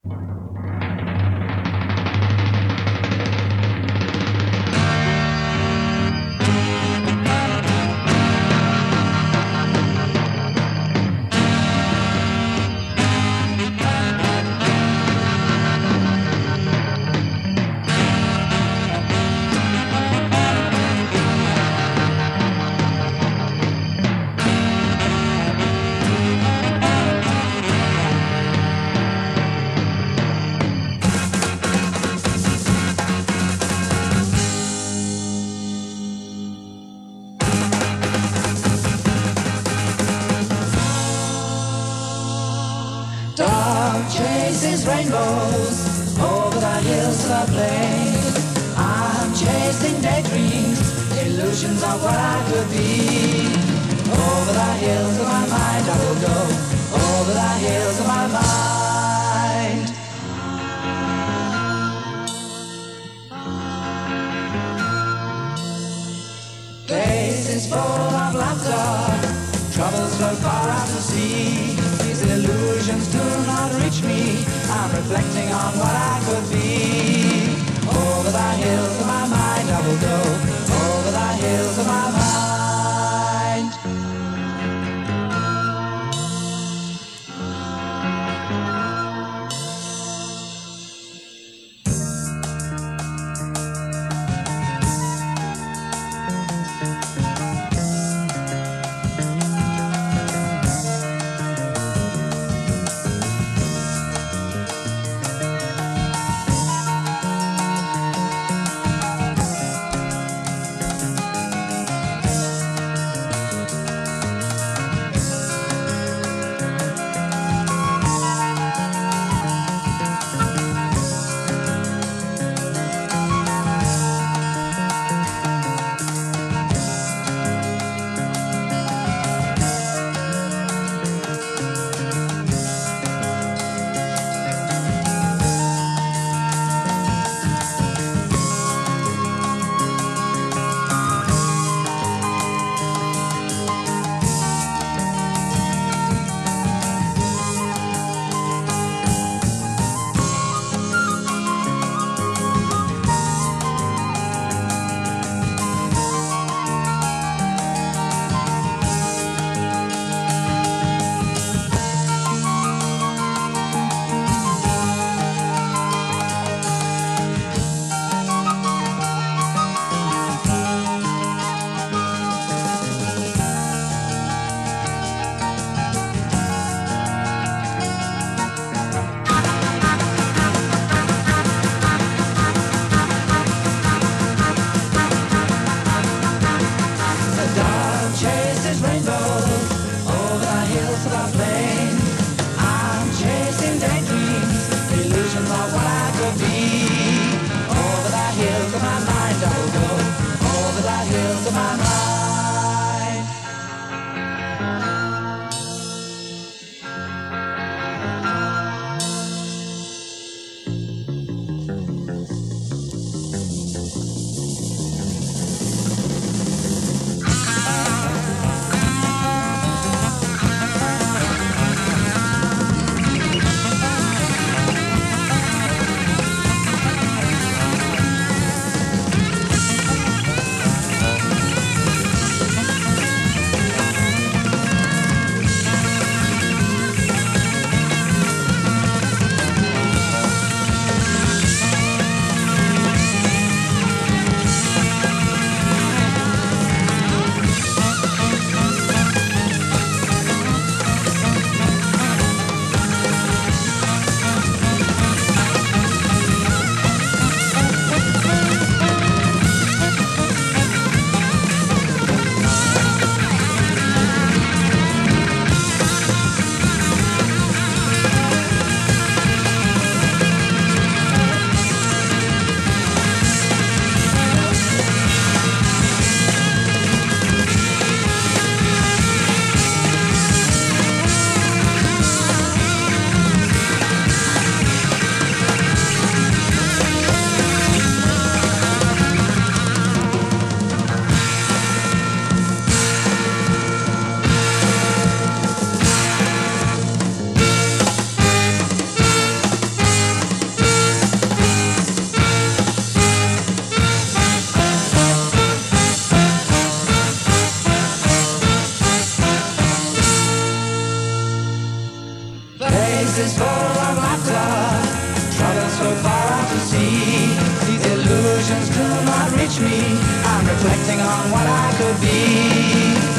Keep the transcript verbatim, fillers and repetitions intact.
Rainbows over the hills of the plain. I'm chasing daydreams, illusions of what I could be. Over the hills of my mind I will go, over the hills of my mind. Places full of laughter, troubles float far out to sea. These illusions do not reach me, I'm reflecting on what I could be. Over the hills of my mind I will go, over the hills of my mind. is full of laughter, troubles so far out to sea. These illusions do not reach me, I'm reflecting on what I could be.